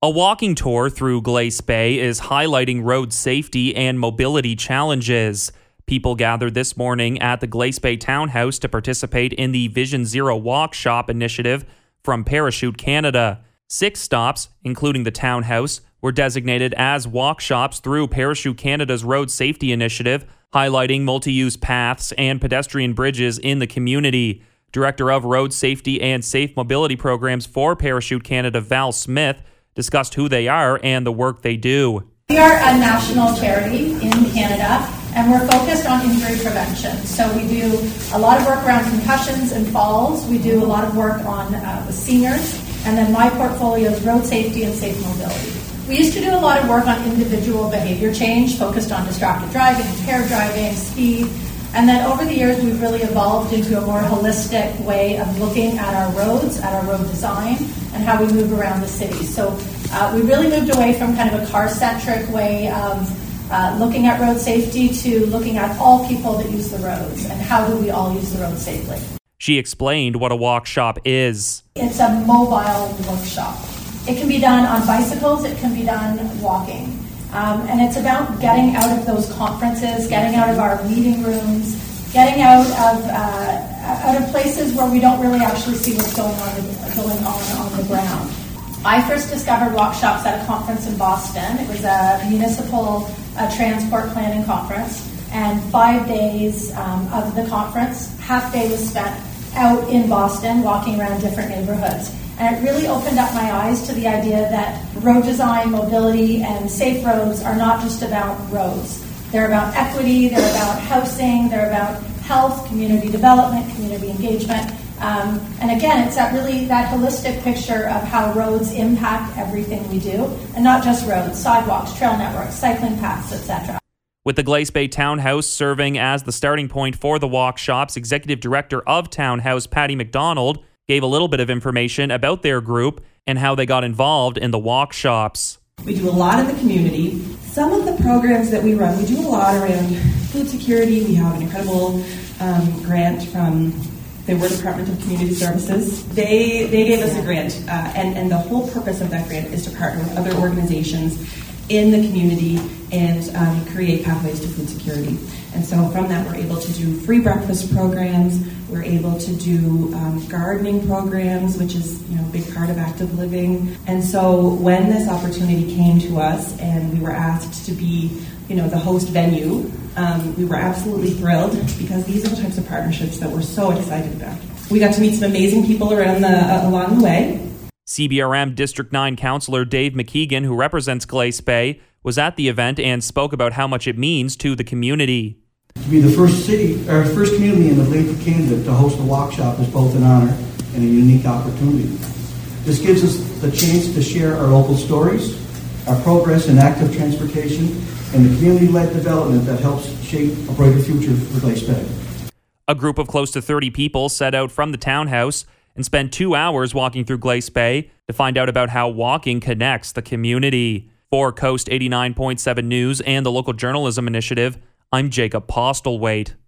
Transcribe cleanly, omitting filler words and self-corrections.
A walking tour through Glace Bay is highlighting road safety and mobility challenges. People gathered this morning at the Glace Bay Townhouse to participate in the Vision Zero Walk Shop initiative from Parachute Canada. 6 stops, including the townhouse, were designated as walk shops through Parachute Canada's road safety initiative, highlighting multi-use paths and pedestrian bridges in the community. Director of Road Safety and Safe Mobility Programs for Parachute Canada, Val Smith, discussed who they are and the work they do. We are a national charity in Canada, and we're focused on injury prevention. So we do a lot of work around concussions and falls. We do a lot of work on with seniors, and then my portfolio is road safety and safe mobility. We used to do a lot of work on individual behavior change, focused on distracted driving, impaired driving, speed. And then over the years, we've really evolved into a more holistic way of looking at our roads, at our road design, and how we move around the city. So we really moved away from kind of a car-centric way of looking at road safety to looking at all people that use the roads and how do we all use the roads safely. She explained what a walk shop is. It's a mobile workshop. It can be done on bicycles, it can be done walking. And it's about getting out of those conferences, getting out of our meeting rooms, getting out of places where we don't really actually see what's going on the ground. I first discovered walk shops at a conference in Boston. It was a municipal transport planning conference, and 5 days of the conference, half day was spent out in Boston walking around different neighborhoods. And it really opened up my eyes to the idea that road design, mobility, and safe roads are not just about roads. They're about equity, they're about housing, they're about health, community development, community engagement. And again, it's that holistic picture of how roads impact everything we do, and not just roads, sidewalks, trail networks, cycling paths, etc. With the Glace Bay Townhouse serving as the starting point for the walk shops, Executive Director of Townhouse, Patty McDonald, gave a little bit of information about their group and how they got involved in the walk shops. We do a lot in the community. Some of the programs that we run, we do a lot around food security. We have an incredible grant from the Ward Department of Community Services. They gave us a grant, and the whole purpose of that grant is to partner with other organizations in the community and create pathways to food security. And so from that, we're able to do free breakfast programs. We're able to do gardening programs, which is a big part of active living. And so when this opportunity came to us and we were asked to be the host venue, we were absolutely thrilled because these are the types of partnerships that we're so excited about. We got to meet some amazing people along the way. CBRM District 9 Councillor Dave McKeegan, who represents Glace Bay, was at the event and spoke about how much it means to the community. To be the first community in the Glace of Canada to host a walk shop is both an honor and a unique opportunity. This gives us the chance to share our local stories, our progress in active transportation, and the community-led development that helps shape a brighter future for Glace Bay. A group of close to 30 people set out from the townhouse and spent 2 hours walking through Glace Bay to find out about how walking connects the community. For Coast 89.7 News and the Local Journalism Initiative, I'm Jacob Postlewaite.